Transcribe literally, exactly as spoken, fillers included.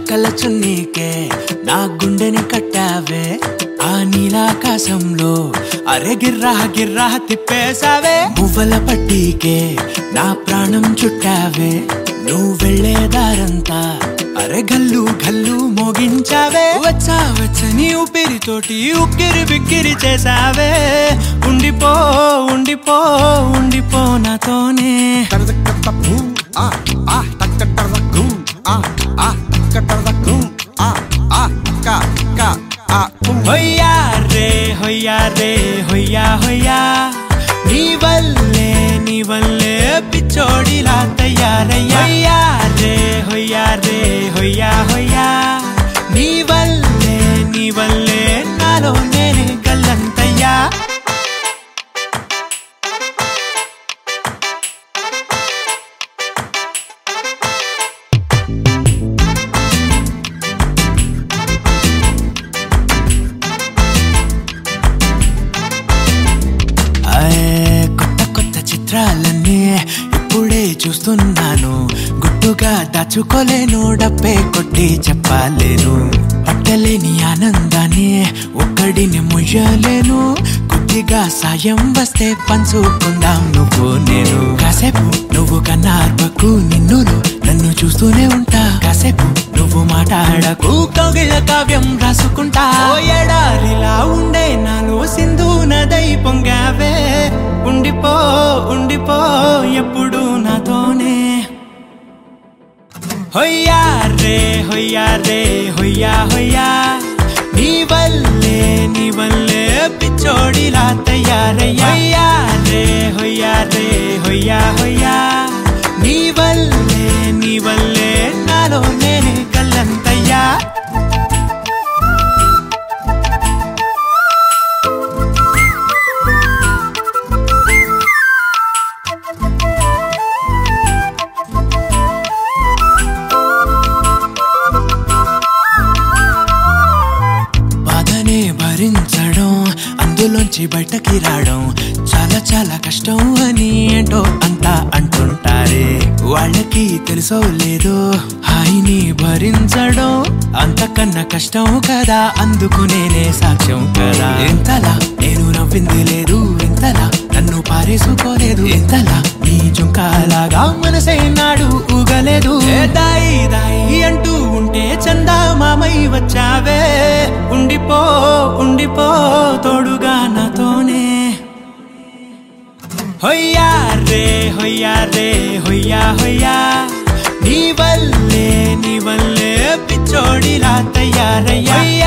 చుక్కల చున్నీకే నా గుండెని కట్టావే ఆ నీలాకాశంలో అరే గిర్రా గిర్రా తిప్పేసావే మువ్వల పట్టీకే నా ప్రాణం చుట్టావే నువ్వు వెళ్లే దారంతా అరే గల్లు గల్లు మోగించావే వచ్చా వచ్చని ఊపిరితోటి ఉక్కిరి బిక్కిరి చేసావే ఉండిపో ఉండిపో ఉండిపో నాతోనే హొయ్యా రే హొయ్యా రే హొయ్యా హొయ్యా నీ వల్లే నీ వల్లే పిచ్చోడిలా తయారయ్యా రే హొయ్యా రే హొయ్యా హొయ్యా నీ వల్లే నీ వల్లే నాలో నేనే గల్లంతయ్యా కొత్త కొత్త చిత్రాలన్నీ ఇప్పుడే చూస్తున్నాను గుట్టుగా దాచుకోలేను డబ్బే కొట్టి చెప్పలేను పట్టలేని ఆనందాన్ని ఒక్కడిని ముయ్యలేను కొద్దిగా సాయం వస్తే పంచుకుందాం నువ్వు నేను కాసేపు నువ్వు కన్నార్పకు నిన్నులు నన్ను చూస్తూనే ఉంటా కాసేపు నువ్వు మాట్లాడకు కౌగిల కావ్యం రాసుకుంటా ఎడారిలా ఉండే నాలో సింధు నదై పొంగావే ఉండిపో ఉండిపో ఎప్పుడు నాతోనే హొయ్యా రే హొయ్యా రే హొయ్యా హొయ్యా నీ వల్లే నీ వల్లే పిచ్చోడిలా తయారయ్యా రే హొయ్యా రే హొయ్యా హొయ్యా నీ వల్లే నీ వల్లే నాలో నేనే కల్లంతయ్యా భరించడం అందులోంచి బయటకి రావడం చాలా చాలా కష్టం అని ఏంటో అంతా అంటుంటారే వాళ్ళకి తెలుసో లేదో హాయిని భరించడం అంతకన్నా కష్టం కదా అందుకు నేనే సాక్ష్యం కదా ఎంతలా నేను నవ్వింది లేదు ఎంతలా నన్ను పారేసుకోలేదు ఎంతలా నీ జుంకాలాగా మనసే నాడు ఊగలేదు దాయి దాయి అంటూ ఉంటే చందా మామై వచ్చావే ఉండిపో ఉండిపో తోడుగా నాతోనే హొయ్యా రే హొయ్యా రే హొయ్యా హొయ్యా నీ వల్లే నీ వల్లే పిచ్చోడిలా తయారయ్యా